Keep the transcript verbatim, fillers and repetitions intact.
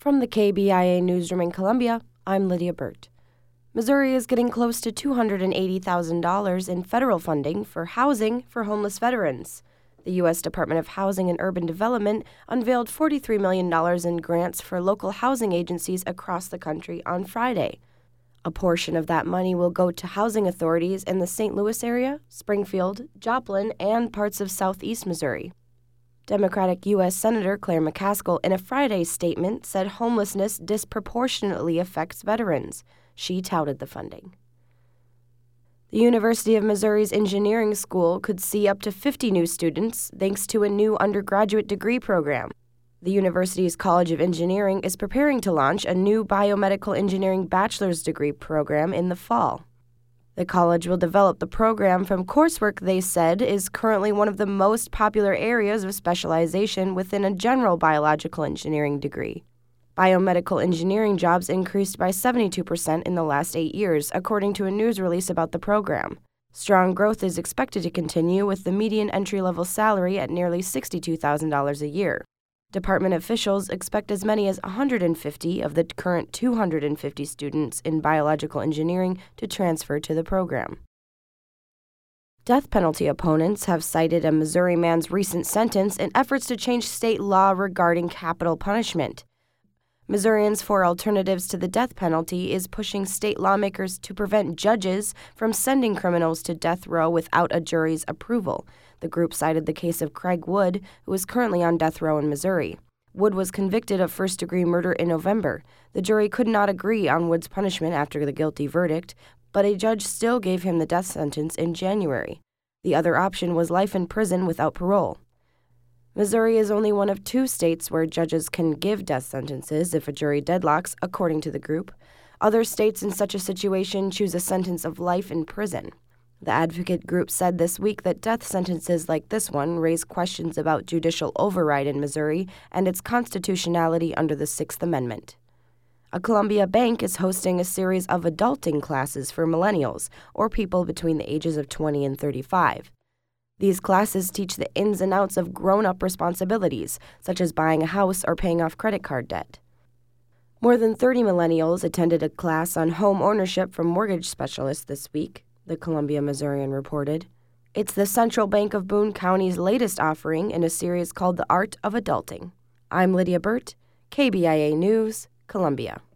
From the K B I A Newsroom in Columbia, I'm Lydia Burt. Missouri is getting close to two hundred eighty thousand dollars in federal funding for housing for homeless veterans. The U S Department of Housing and Urban Development unveiled forty-three million dollars in grants for local housing agencies across the country on Friday. A portion of that money will go to housing authorities in the Saint Louis area, Springfield, Joplin, and parts of southeast Missouri. Democratic U S Senator Claire McCaskill, in a Friday statement, said homelessness disproportionately affects veterans. She touted the funding. The University of Missouri's engineering school could see up to fifty new students thanks to a new undergraduate degree program. The university's College of Engineering is preparing to launch a new biomedical engineering bachelor's degree program in the fall. The college will develop the program from coursework they said is currently one of the most popular areas of specialization within a general biological engineering degree. Biomedical engineering jobs increased by seventy-two percent in the last eight years, according to a news release about the program. Strong growth is expected to continue with the median entry-level salary at nearly sixty-two thousand dollars a year. Department officials expect as many as one hundred fifty of the current two hundred fifty students in biological engineering to transfer to the program. Death penalty opponents have cited a Missouri man's recent sentence in efforts to change state law regarding capital punishment. Missourians for Alternatives to the Death Penalty is pushing state lawmakers to prevent judges from sending criminals to death row without a jury's approval. The group cited the case of Craig Wood, who is currently on death row in Missouri. Wood was convicted of first-degree murder in November. The jury could not agree on Wood's punishment after the guilty verdict, but a judge still gave him the death sentence in January. The other option was life in prison without parole. Missouri is only one of two states where judges can give death sentences if a jury deadlocks, according to the group. Other states in such a situation choose a sentence of life in prison. The advocate group said this week that death sentences like this one raise questions about judicial override in Missouri and its constitutionality under the Sixth Amendment. A Columbia bank is hosting a series of adulting classes for millennials, or people between the ages of twenty and thirty-five. These classes teach the ins and outs of grown-up responsibilities, such as buying a house or paying off credit card debt. More than thirty millennials attended a class on home ownership from mortgage specialists this week, the Columbia Missourian reported. It's the Central Bank of Boone County's latest offering in a series called The Art of Adulting. I'm Lydia Burt, K B I A News, Columbia.